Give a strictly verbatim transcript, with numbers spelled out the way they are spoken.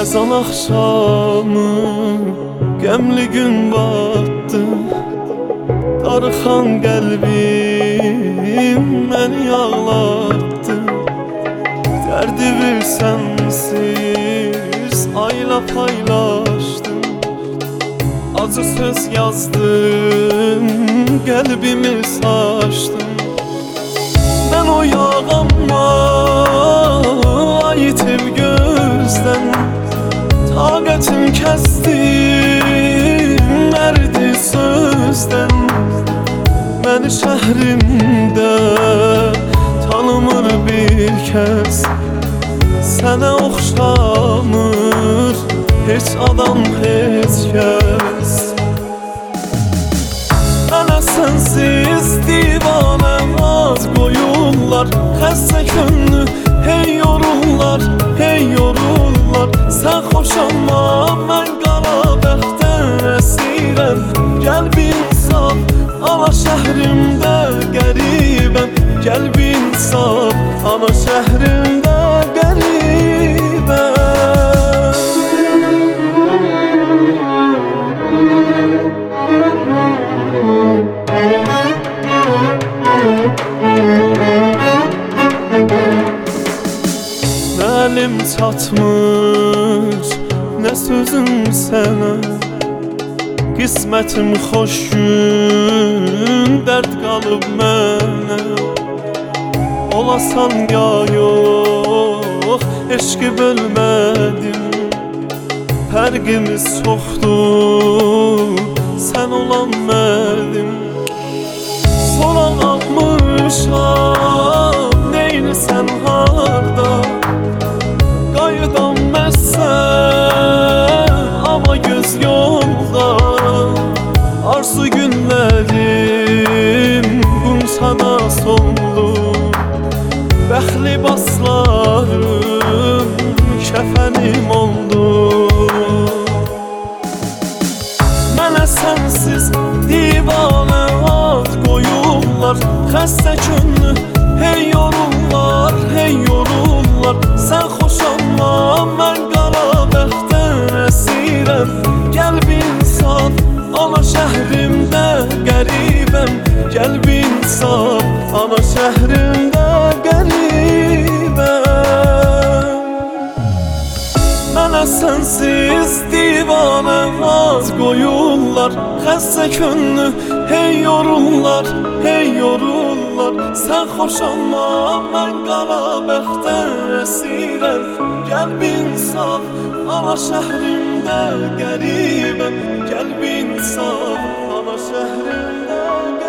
Yazan akşamı Qəmli gün battı Darıxan qəlbim məni ağlattı Dərdi bir sənsiz ayla paylaşdım Acı söz yazdım, qəlbimi saçdım Mən o yağanma ayitib gözdən Taqətim kəsdim, mərdi sözdən Məni şəhrimdə tanımır bir kəs Sənə oxşamır heç adam, heç kəs Mənə sənsiz divanəm az qoyurlar Xəstə könlü hey yorurlar, hey yorurlar Sən xoşanma, mən qara bəxtən əsirəm Gəl bir insaf, ana şəhrimdə qəribəm Gəl bir insaf, ana şəhrimdə qəribəm Nə əlim çatmır, nə sözüm sənə Qismətim xoş gün, dərd qalıb mənə Olasan ya yox, eşqi bölmədim Fərqimiz çoxdur, sən olan mənim Soran almışam, neylisən harda Qayıdan məsən, amma göz yolda Arzu günlərim qumsana soldu Bəxli baslarım kəfənim oldu Mənə sənsiz divanə ad qoyurlar Xəstə könlü hey yorurlar, hey yorurlar Sən xoşanma, mən qara bəxtən əsirəm Gəl bir insan, ana şəhrimdə qəribəm Gəl bir insan, ana şəhrimdə qəribəm Mənə sənsiz divanə az qoyurlar Xəstə könlü hey yorurlar, hey yorurlar Sən xoşanma, mən qara bəxtən əsirəm Gəl bir insan, ana şəhrimdə qəribəm Gəl bir insan, ana şəhrimdə qəribəm